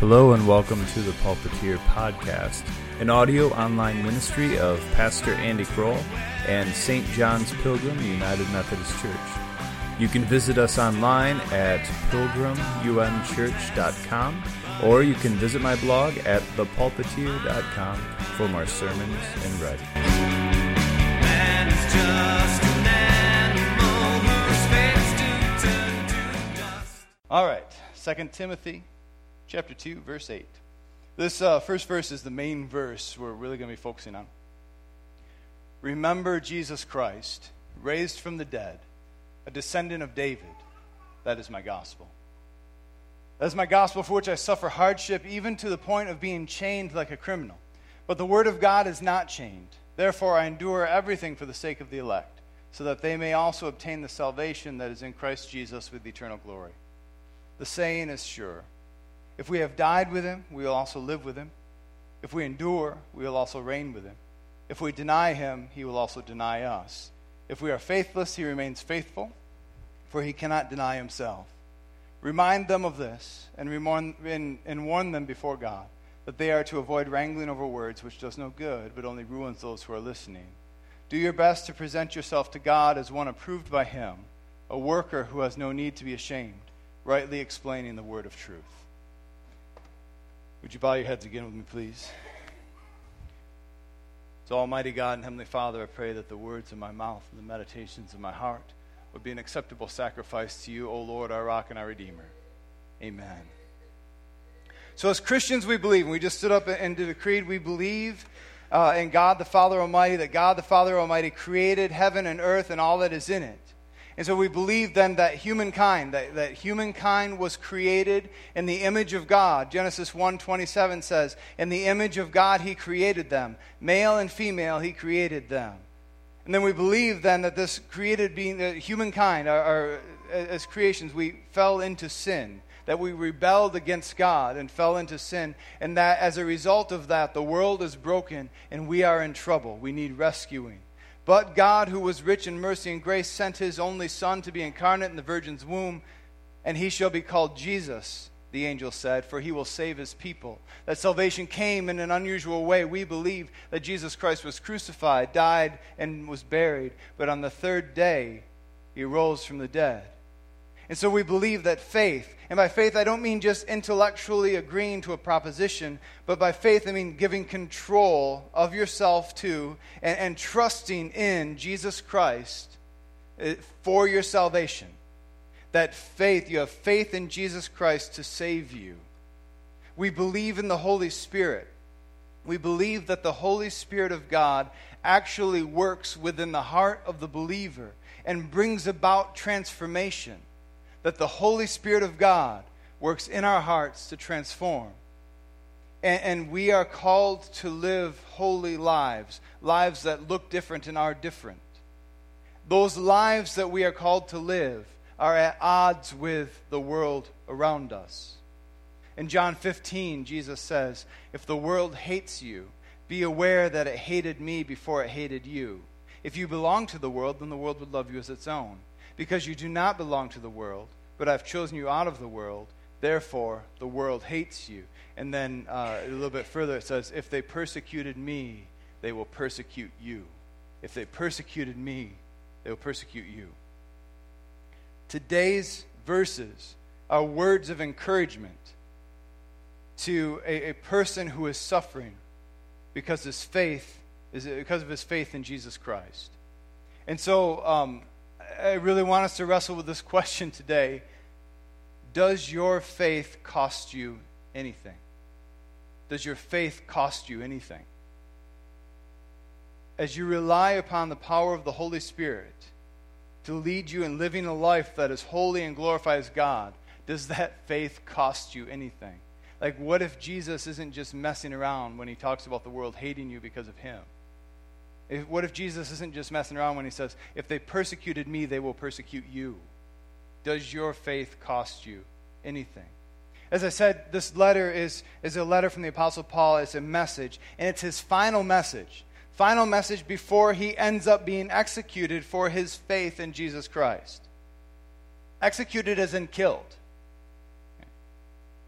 Hello and welcome to the Pulpiteer Podcast, an audio online ministry of Pastor Andy Kroll and St. John's Pilgrim United Methodist Church. You can visit us online at pilgrimunchurch.com, or you can visit my blog at thepulpiteer.com for more sermons and writing. Man is just an animal who expects to turn to dust. All right, 2 Timothy chapter 2, verse 8. This first verse is the main verse we're really going to be focusing on. Remember Jesus Christ, raised from the dead, a descendant of David. That is my gospel. That is my gospel, for which I suffer hardship, even to the point of being chained like a criminal. But the word of God is not chained. Therefore I endure everything for the sake of the elect, so that they may also obtain the salvation that is in Christ Jesus with eternal glory. The saying is sure. If we have died with him, we will also live with him. If we endure, we will also reign with him. If we deny him, he will also deny us. If we are faithless, he remains faithful, for he cannot deny himself. Remind them of this, and warn them before God, that they are to avoid wrangling over words, which does no good, but only ruins those who are listening. Do your best to present yourself to God as one approved by him, a worker who has no need to be ashamed, rightly explaining the word of truth. Would you bow your heads again with me, please? So, Almighty God and Heavenly Father, I pray that the words of my mouth and the meditations of my heart would be an acceptable sacrifice to you, O Lord, our rock and our Redeemer. Amen. So as Christians, we believe, and we just stood up and did a creed, we believe in God the Father Almighty, that God the Father Almighty created heaven and earth and all that is in it. And so we believe then that humankind was created in the image of God. Genesis 1:27 says, in the image of God he created them. Male and female he created them. And then we believe then that this created being, humankind, as creations, we fell into sin. That we rebelled against God and fell into sin. And that as a result of that, the world is broken and we are in trouble. We need rescuing. But God, who was rich in mercy and grace, sent his only Son to be incarnate in the Virgin's womb, and he shall be called Jesus, the angel said, for he will save his people. That salvation came in an unusual way. We believe that Jesus Christ was crucified, died, and was buried, but on the third day, he rose from the dead. And so we believe that faith, and by faith I don't mean just intellectually agreeing to a proposition, but by faith I mean giving control of yourself to and trusting in Jesus Christ for your salvation. That faith, you have faith in Jesus Christ to save you. We believe in the Holy Spirit. We believe that the Holy Spirit of God actually works within the heart of the believer and brings about transformation. That the Holy Spirit of God works in our hearts to transform. And we are called to live holy lives, lives that look different and are different. Those lives that we are called to live are at odds with the world around us. In John 15, Jesus says, if the world hates you, be aware that it hated me before it hated you. If you belong to the world, then the world would love you as its own. Because you do not belong to the world, but I've chosen you out of the world, therefore the world hates you. And then a little bit further it says, if they persecuted me, they will persecute you. If they persecuted me, they will persecute you. Today's verses are words of encouragement to a person who is suffering because of his faith in Jesus Christ. And so I really want us to wrestle with this question today. Does your faith cost you anything? Does your faith cost you anything? As you rely upon the power of the Holy Spirit to lead you in living a life that is holy and glorifies God, does that faith cost you anything? Like, what if Jesus isn't just messing around when he talks about the world hating you because of him? What if Jesus isn't just messing around when he says, if they persecuted me, they will persecute you? Does your faith cost you anything? As I said, this letter is a letter from the Apostle Paul. It's a message, and it's his final message. Final message before he ends up being executed for his faith in Jesus Christ. Executed as in killed.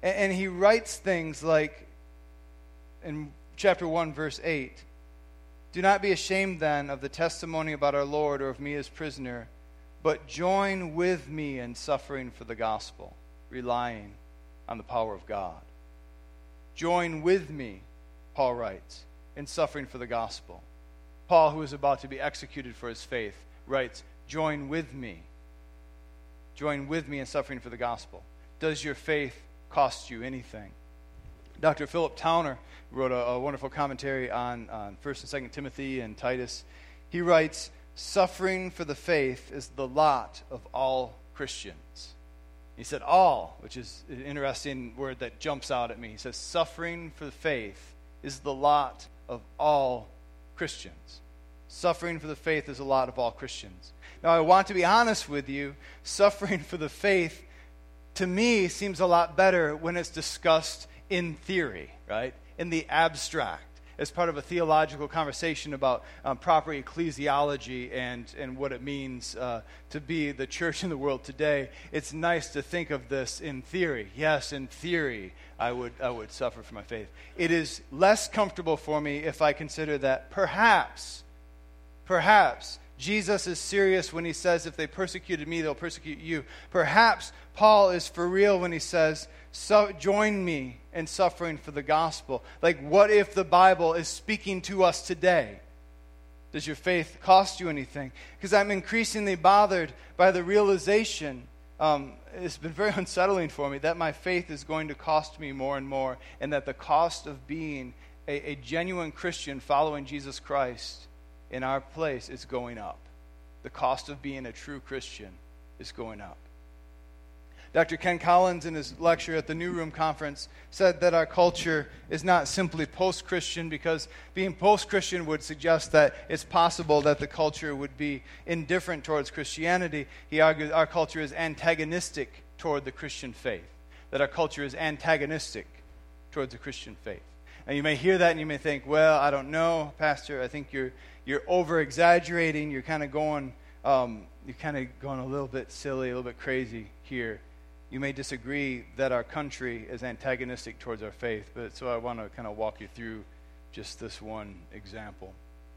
And he writes things like in chapter 1, verse 8, "Do not be ashamed then of the testimony about our Lord or of me as prisoner, but join with me in suffering for the gospel, relying on the power of God." Join with me, Paul writes, in suffering for the gospel. Paul, who is about to be executed for his faith, writes, join with me. Join with me in suffering for the gospel. Does your faith cost you anything? Dr. Philip Towner wrote a wonderful commentary on 1st and 2nd Timothy and Titus. He writes, "Suffering for the faith is the lot of all Christians." He said all, which is an interesting word that jumps out at me. He says, suffering for the faith is the lot of all Christians. Suffering for the faith is a lot of all Christians. Now, I want to be honest with you. Suffering for the faith, to me, seems a lot better when it's discussed in theory, right? In the abstract, as part of a theological conversation about proper ecclesiology and what it means to be the church in the world today. It's nice to think of this in theory. Yes, in theory, I would suffer for my faith. It is less comfortable for me if I consider that perhaps Jesus is serious when he says, if they persecuted me, they'll persecute you. Perhaps Paul is for real when he says, join me in suffering for the gospel. Like, what if the Bible is speaking to us today? Does your faith cost you anything? Because I'm increasingly bothered by the realization, it's been very unsettling for me, that my faith is going to cost me more and more, and that the cost of being a genuine Christian following Jesus Christ in our place is going up. The cost of being a true Christian is going up. Dr. Ken Collins, in his lecture at the New Room Conference, said that our culture is not simply post-Christian, because being post-Christian would suggest that it's possible that the culture would be indifferent towards Christianity. He argued our culture is antagonistic toward the Christian faith, that our culture is antagonistic towards the Christian faith. Now, you may hear that and you may think, well, I don't know, Pastor, I think you're over-exaggerating, you're kind of going a little bit silly, a little bit crazy here. You may disagree that our country is antagonistic towards our faith, but so I want to kind of walk you through just this one example.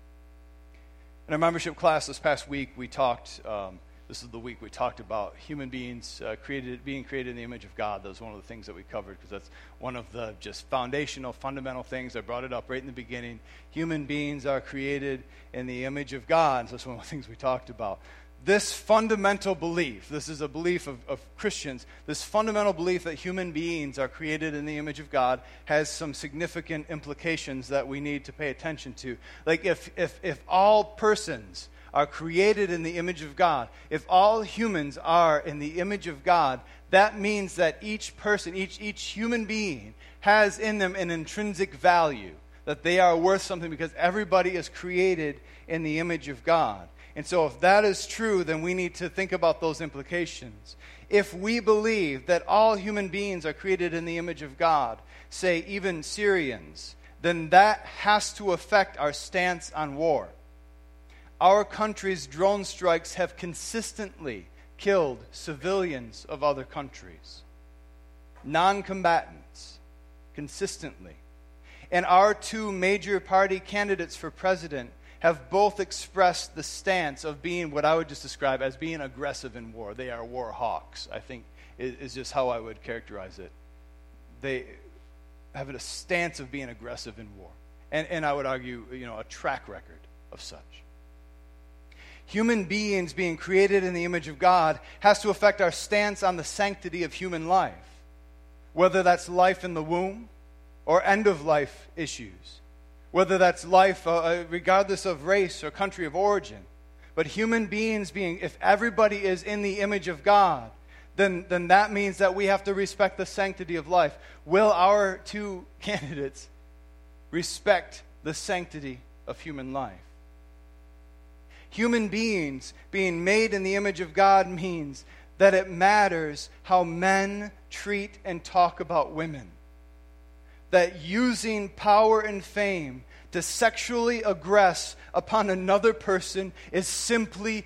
In our membership class this past week, we talked, this is the week we talked about human beings being created in the image of God. That was one of the things that we covered, because that's one of the just foundational, fundamental things. I brought it up right in the beginning. Human beings are created in the image of God. So that's one of the things we talked about. This fundamental belief, this is a belief of Christians, this fundamental belief that human beings are created in the image of God has some significant implications that we need to pay attention to. Like if all persons are created in the image of God, if all humans are in the image of God, that means that each person, each human being has in them an intrinsic value, that they are worth something because everybody is created in the image of God. And so if that is true, then we need to think about those implications. If we believe that all human beings are created in the image of God, say even Syrians, then that has to affect our stance on war. Our country's drone strikes have consistently killed civilians of other countries, non-combatants, consistently. And our two major party candidates for president have both expressed the stance of being what I would just describe as being aggressive in war. They are war hawks, I think, is just how I would characterize it. They have a stance of being aggressive in war. And I would argue, a track record of such. Human beings being created in the image of God has to affect our stance on the sanctity of human life, whether that's life in the womb or end-of-life issues, whether that's life regardless of race or country of origin. But human beings if everybody is in the image of God, then that means that we have to respect the sanctity of life. Will our two candidates respect the sanctity of human life? Human beings being made in the image of God means that it matters how men treat and talk about women. That using power and fame to sexually aggress upon another person is simply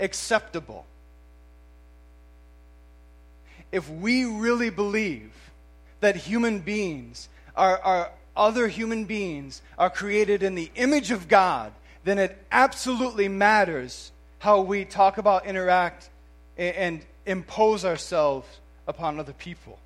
unacceptable. If we really believe that human beings are other human beings are created in the image of God, then it absolutely matters how we talk about, interact, and impose ourselves upon other people.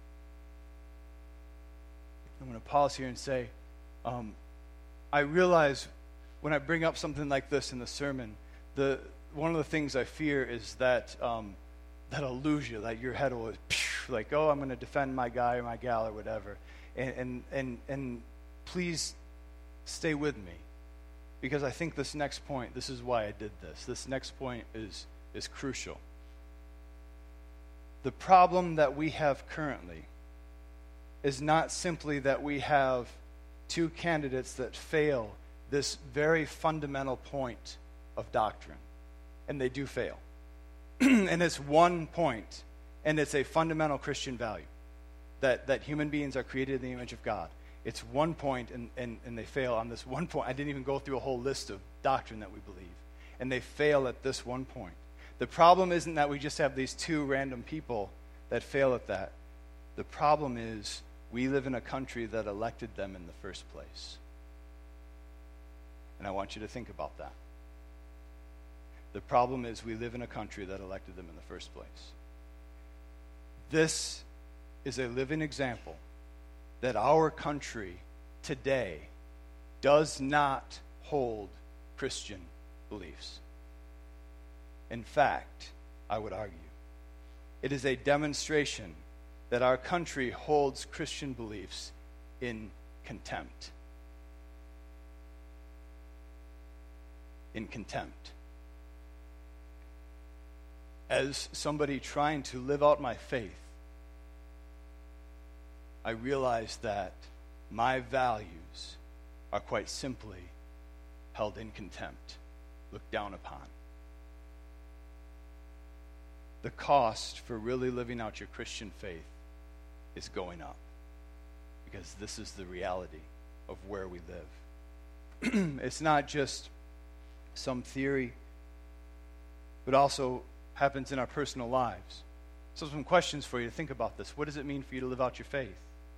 I'm going to pause here and say, I realize when I bring up something like this in the sermon, one of the things I fear is that that'll lose you, that your head will like, oh, I'm going to defend my guy or my gal or whatever. And please stay with me, because I think this next point, this is why I did this. This next point is crucial. The problem that we have currently is not simply that we have two candidates that fail this very fundamental point of doctrine. And they do fail. And it's one point, and it's a fundamental Christian value, that human beings are created in the image of God. It's one point, and they fail on this one point. I didn't even go through a whole list of doctrine that we believe. And they fail at this one point. The problem isn't that we just have these two random people that fail at that. The problem is we live in a country that elected them in the first place. And I want you to think about that. The problem is we live in a country that elected them in the first place. This is a living example that our country today does not hold Christian beliefs. In fact, I would argue, it is a demonstration that our country holds Christian beliefs in contempt. In contempt. As somebody trying to live out my faith, I realize that my values are quite simply held in contempt, looked down upon. The cost for really living out your Christian faith is going up, because this is the reality of where we live. It's not just some theory, but also happens in our personal lives. So some questions for you to think about this. What does it mean for you to live out your faith?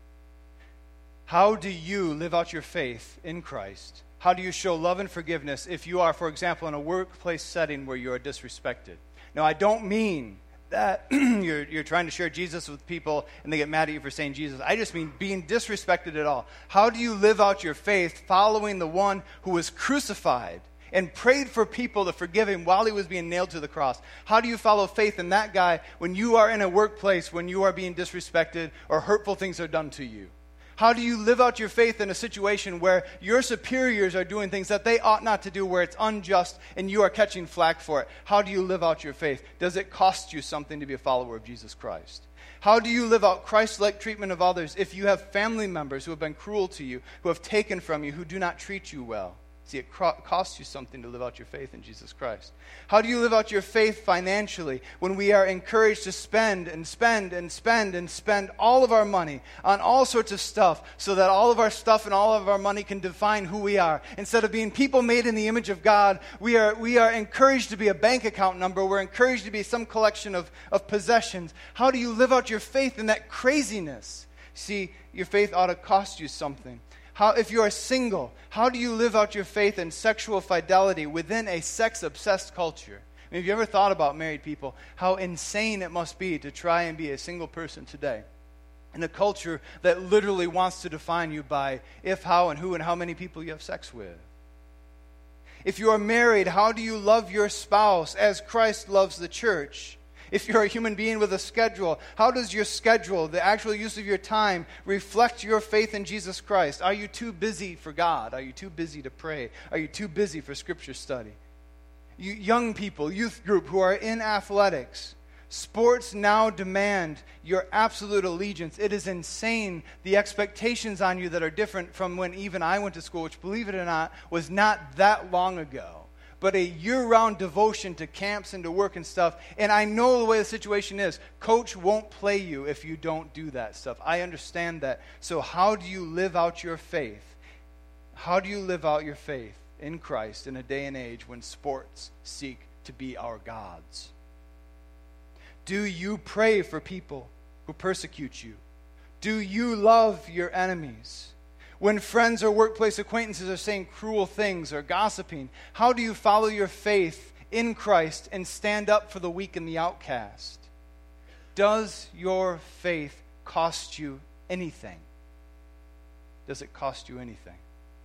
How do you live out your faith in Christ? How do you show love and forgiveness if you are, for example, in a workplace setting where you are disrespected? Now, I don't mean that you're trying to share Jesus with people and they get mad at you for saying Jesus. I just mean being disrespected at all. How do you live out your faith following the one who was crucified and prayed for people to forgive him while he was being nailed to the cross? How do you follow faith in that guy when you are in a workplace, when you are being disrespected or hurtful things are done to you? How do you live out your faith in a situation where your superiors are doing things that they ought not to do, where it's unjust and you are catching flack for it? How do you live out your faith? Does it cost you something to be a follower of Jesus Christ? How do you live out Christ-like treatment of others if you have family members who have been cruel to you, who have taken from you, who do not treat you well? See, it costs you something to live out your faith in Jesus Christ. How do you live out your faith financially when we are encouraged to spend and spend and spend and spend all of our money on all sorts of stuff so that all of our stuff and all of our money can define who we are? Instead of being people made in the image of God, we are encouraged to be a bank account number. We're encouraged to be some collection of possessions. How do you live out your faith in that craziness? See, your faith ought to cost you something. If you are single, how do you live out your faith in sexual fidelity within a sex-obsessed culture? I mean, have you ever thought about married people, how insane it must be to try and be a single person today in a culture that literally wants to define you by if, how, and who, and how many people you have sex with? If you are married, how do you love your spouse as Christ loves the church? If you're a human being with a schedule, how does your schedule, the actual use of your time, reflect your faith in Jesus Christ? Are you too busy for God? Are you too busy to pray? Are you too busy for Scripture study? You young people, youth group who are in athletics, sports now demand your absolute allegiance. It is insane, the expectations on you that are different from when even I went to school, which, believe it or not, was not that long ago. But a year-round devotion to camps and to work and stuff. And I know the way the situation is. Coach won't play you if you don't do that stuff. I understand that. So how do you live out your faith? How do you live out your faith in Christ in a day and age when sports seek to be our gods? Do you pray for people who persecute you? Do you love your enemies? When friends or workplace acquaintances are saying cruel things or gossiping, how do you follow your faith in Christ and stand up for the weak and the outcast? Does your faith cost you anything? Does it cost you anything?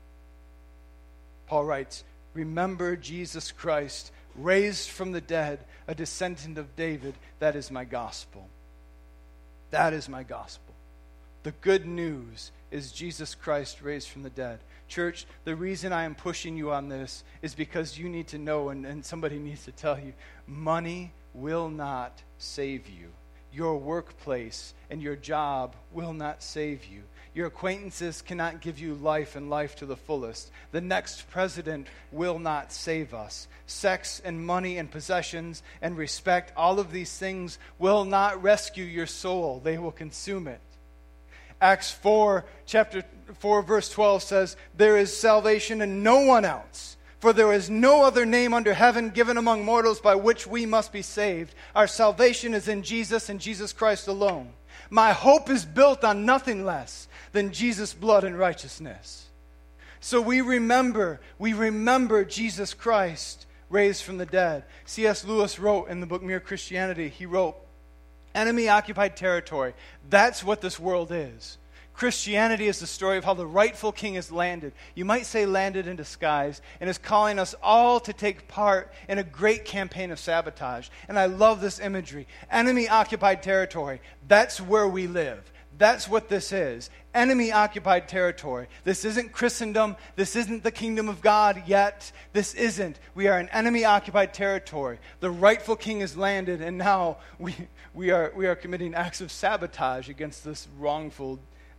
Paul writes, remember Jesus Christ, raised from the dead, a descendant of David. That is my gospel. That is my gospel. The good news is Jesus Christ raised from the dead. Church, the reason I am pushing you on this is because you need to know, and somebody needs to tell you, money will not save you. Your workplace and your job will not save you. Your acquaintances cannot give you life and life to the fullest. The next president will not save us. Sex and money and possessions and respect, all of these things will not rescue your soul. They will consume it. Acts 4, chapter 4, verse 12 says, there is salvation in no one else, for there is no other name under heaven given among mortals by which we must be saved. Our salvation is in Jesus and Jesus Christ alone. My hope is built on nothing less than Jesus' blood and righteousness. So we remember Jesus Christ raised from the dead. C.S. Lewis wrote in the book Mere Christianity, he wrote, enemy-occupied territory, that's what this world is. Christianity is the story of how the rightful king has landed. You might say landed in disguise, and is calling us all to take part in a great campaign of sabotage. And I love this imagery. Enemy-occupied territory, that's where we live. That's what this is. Enemy-occupied territory. This isn't Christendom. This isn't the kingdom of God yet. This isn't. We are in enemy-occupied territory. The rightful king has landed, and now we are committing acts of sabotage against this wrongful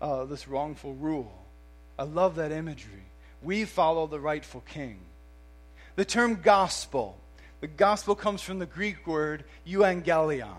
rule. I love that imagery. We follow the rightful king. The term gospel. The gospel comes from the Greek word euangelion.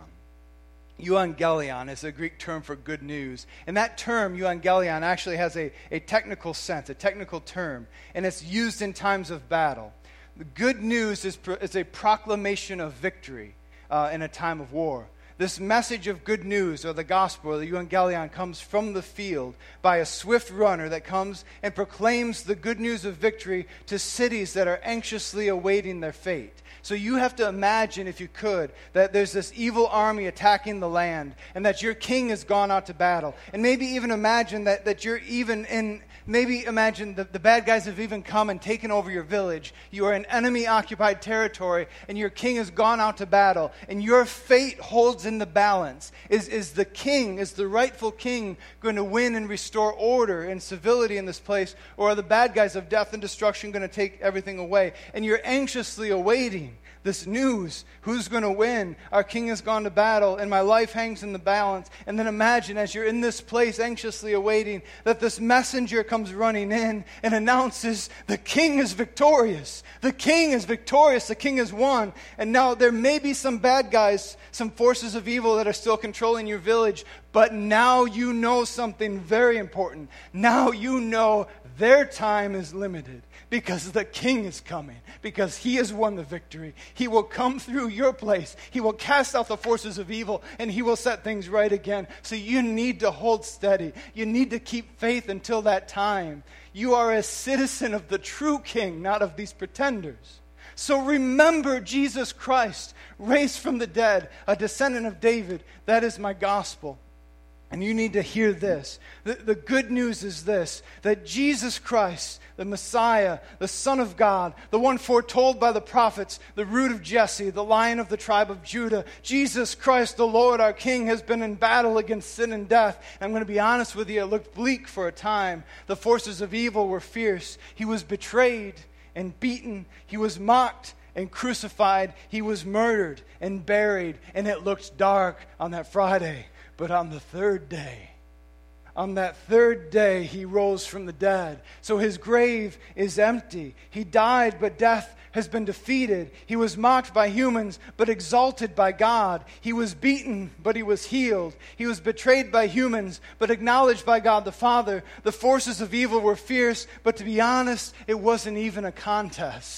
Euangelion is a Greek term for good news. And that term, euangelion, actually has a technical sense, a technical term. And it's used in times of battle. The good news is a proclamation of victory in a time of war. This message of good news, or the gospel, or the euangelion, comes from the field by a swift runner that comes and proclaims the good news of victory to cities that are anxiously awaiting their fate. So you have to imagine, if you could, that there's this evil army attacking the land, and that your king has gone out to battle. And maybe even imagine that you're even in, maybe imagine that the bad guys have even come and taken over your village. You are in enemy-occupied territory, and your king has gone out to battle, and your fate holds in the balance. Is the rightful king going to win and restore order and civility in this place, or are the bad guys of death and destruction going to take everything away? And you're anxiously awaiting this news. Who's going to win? Our king has gone to battle, and my life hangs in the balance. And then imagine, as you're in this place anxiously awaiting, that this messenger comes running in and announces, the king is victorious. The king is victorious. The king has won. And now there may be some bad guys, some forces of evil that are still controlling your village, but now you know something very important. Now you know their time is limited, because the king is coming, because he has won the victory. He will come through your place. He will cast out the forces of evil, and he will set things right again. So you need to hold steady. You need to keep faith until that time. You are a citizen of the true king, not of these pretenders. So remember Jesus Christ, raised from the dead, a descendant of David. That is my gospel. And you need to hear this. The good news is this, that Jesus Christ, the Messiah, the Son of God, the one foretold by the prophets, the root of Jesse, the Lion of the tribe of Judah, Jesus Christ, the Lord, our King, has been in battle against sin and death. And I'm going to be honest with you, it looked bleak for a time. The forces of evil were fierce. He was betrayed and beaten. He was mocked and crucified. He was murdered and buried. And it looked dark on that Friday. But on the third day, he rose from the dead. So his grave is empty. He died, but death has been defeated. He was mocked by humans, but exalted by God. He was beaten, but he was healed. He was betrayed by humans, but acknowledged by God the Father. The forces of evil were fierce, but to be honest, it wasn't even a contest.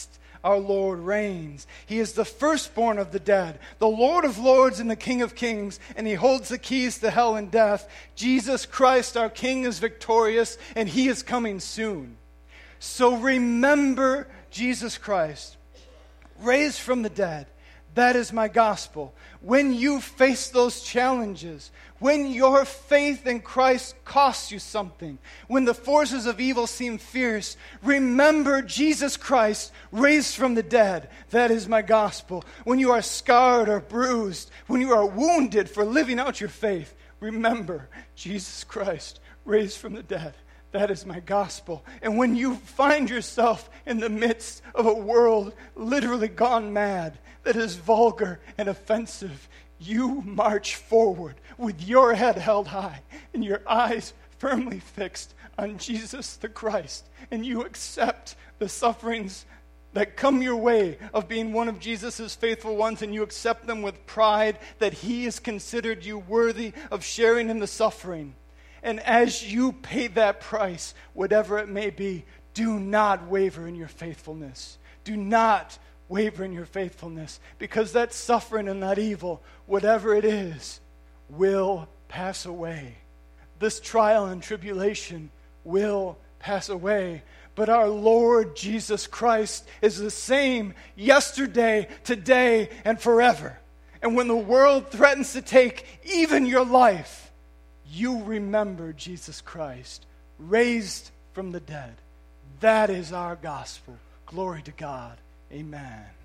our Lord reigns. He is the firstborn of the dead, the Lord of lords and the King of kings, and he holds the keys to hell and death. Jesus Christ, our King, is victorious, and he is coming soon. So remember Jesus Christ, raised from the dead. That is my gospel. When you face those challenges, when your faith in Christ costs you something, when the forces of evil seem fierce, remember Jesus Christ raised from the dead. That is my gospel. When you are scarred or bruised, when you are wounded for living out your faith, remember Jesus Christ raised from the dead. That is my gospel. And when you find yourself in the midst of a world literally gone mad, that is vulgar and offensive, you march forward with your head held high and your eyes firmly fixed on Jesus the Christ, and you accept the sufferings that come your way of being one of Jesus' faithful ones, and you accept them with pride that he has considered you worthy of sharing in the suffering. And as you pay that price, whatever it may be, do not waver in your faithfulness. Do not waver in your faithfulness, because that suffering and that evil, whatever it is, will pass away. This trial and tribulation will pass away. But our Lord Jesus Christ is the same yesterday, today, and forever. And when the world threatens to take even your life, you remember Jesus Christ, raised from the dead. That is our gospel. Glory to God. Amen.